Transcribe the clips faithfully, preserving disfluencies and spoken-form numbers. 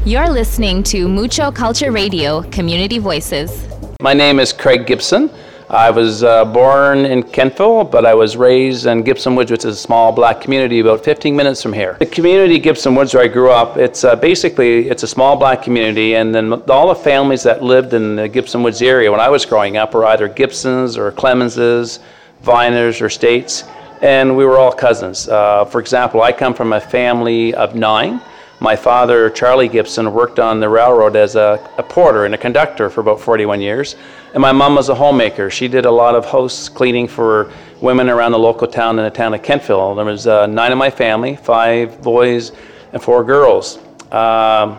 You're listening to Mucho Culture Radio, Community Voices. My name is Craig Gibson. I was uh, born in Kentville, but I was raised in Gibson Woods, which is a small black community about fifteen minutes from here. The community Gibson Woods where I grew up, it's uh, basically, it's a small black community, and then all the families that lived in the Gibson Woods area when I was growing up were either Gibsons or Clemenses, Viners or States, and we were all cousins. Uh, for example, I come from a family of nine. My father, Charlie Gibson, worked on the railroad as a, a porter and a conductor for about forty-one years. And my mom was a homemaker. She did a lot of house cleaning for women around the local town in the town of Kentville. There was uh, nine of my family, five boys and four girls. Um,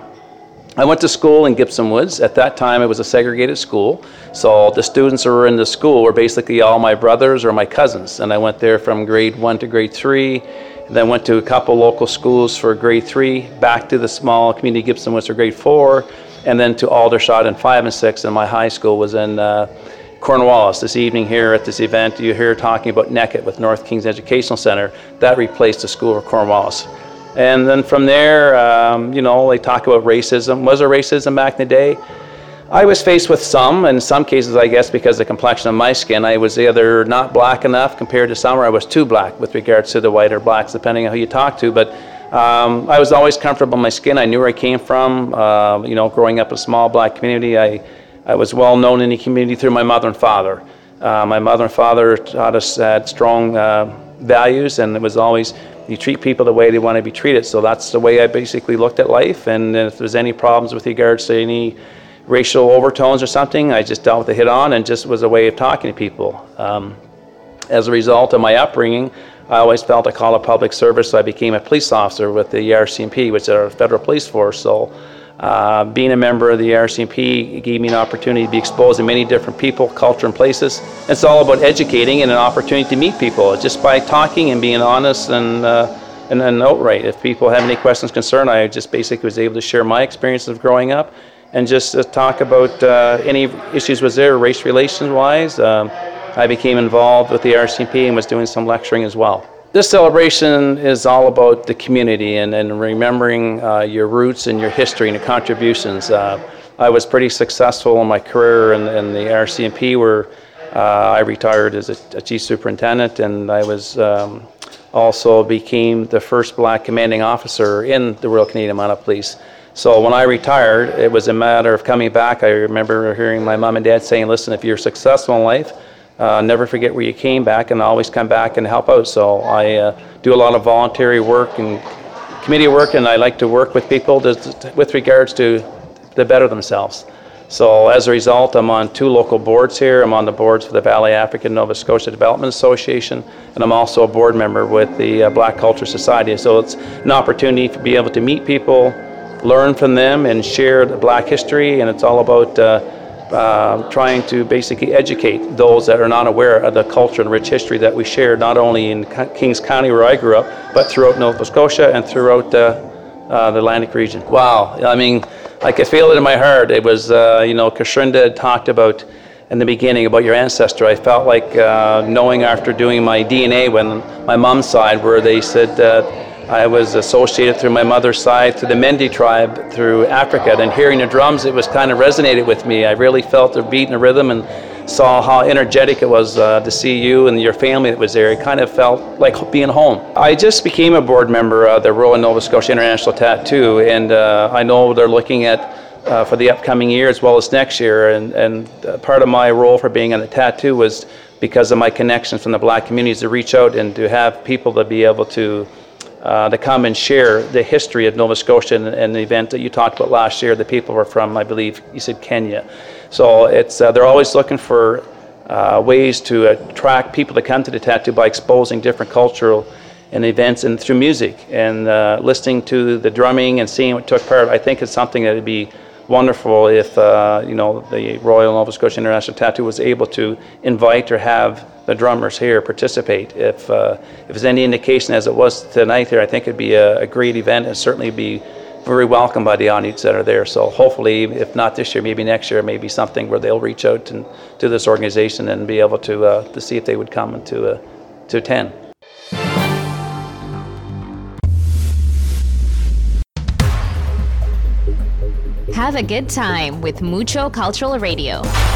I went to school in Gibson Woods. At that time, it was a segregated school. So the students who were in the school were basically all my brothers or my cousins. And I went there from grade one to grade three. Then went to a couple local schools for grade three, back to the small community Gibson Woods for grade four, and then to Aldershot in five and six, and my high school was in uh, Cornwallis. This evening here at this event, you hear talking about Neckett with North Kings Educational Center. That replaced the school of Cornwallis. And then from there, um, you know, they talk about racism. Was there racism back in the day? I was faced with some, in some cases, I guess, because of the complexion of my skin. I was either not black enough compared to some, or I was too black with regards to the white or blacks, depending on who you talk to. But um, I was always comfortable in my skin. I knew where I came from. Uh, you know, growing up in a small black community, I, I was well known in the community through my mother and father. Uh, my mother and father taught us had strong uh, values, and it was always, you treat people the way they want to be treated. So that's the way I basically looked at life. And if there's any problems with regards to any racial overtones or something, I just dealt with it head on, and just was a way of talking to people. Um, as a result of my upbringing, I always felt a call to public service, so I became a police officer with the R C M P, which is our federal police force. So uh, being a member of the R C M P gave me an opportunity to be exposed to many different people, culture, and places. It's all about educating and an opportunity to meet people, just by talking and being honest and uh, and, and outright. If people have any questions, concern, I just basically was able to share my experiences of growing up, and just uh, talk about uh, any issues was there race relations wise. Um, I became involved with the R C M P and was doing some lecturing as well. This celebration is all about the community and, and remembering uh, your roots and your history and your contributions. Uh, I was pretty successful in my career in, in the R C M P, where uh, I retired as a, a chief superintendent, and I was um, also became the first black commanding officer in the Royal Canadian Mounted Police. So when I retired, it was a matter of coming back. I remember hearing my mom and dad saying, listen, if you're successful in life, uh, never forget where you came back, and always come back and help out. So I uh, do a lot of voluntary work and committee work, and I like to work with people to, to, with regards to to better themselves. So as a result, I'm on two local boards here. I'm on the boards for the Valley African Nova Scotia Development Association, and I'm also a board member with the uh, Black Culture Society. So it's an opportunity to be able to meet people, learn from them, and share the black history. And it's all about uh, uh, trying to basically educate those that are not aware of the culture and rich history that we share, not only in Kings County where I grew up, but throughout Nova Scotia and throughout uh, uh, the Atlantic region. Wow, I mean, I could feel it in my heart. It was, uh, you know, Kashrinda had talked about in the beginning about your ancestor. I felt like uh, knowing after doing my D N A when my mom's side, where they said that I was associated through my mother's side, through the Mendi tribe, through Africa, and hearing the drums, it was kind of resonated with me. I really felt the beat and the rhythm, and saw how energetic it was uh, to see you and your family that was there. It kind of felt like being home. I just became a board member of the Royal Nova Scotia International Tattoo, and uh, I know they're looking at uh, for the upcoming year as well as next year, and, and uh, part of my role for being on the tattoo was because of my connections from the black communities to reach out and to have people to be able to Uh, to come and share the history of Nova Scotia, and, and the event that you talked about last year. The people were from, I believe, you said Kenya. So it's uh, they're always looking for uh, ways to attract people to come to the tattoo by exposing different cultural and events, and through music, and uh, listening to the drumming and seeing what took part. I think it's something that would be wonderful if uh, you know the Royal Nova Scotia International Tattoo was able to invite or have the drummers here participate. If uh, if there's any indication, as it was tonight here, I think it'd be a, a great event, and certainly be very welcome by the audience that are there. So hopefully, if not this year, maybe next year, maybe something where they'll reach out and, to this organization and be able to uh, to see if they would come and to uh, to attend. Have a good time with Mucho Cultural Radio.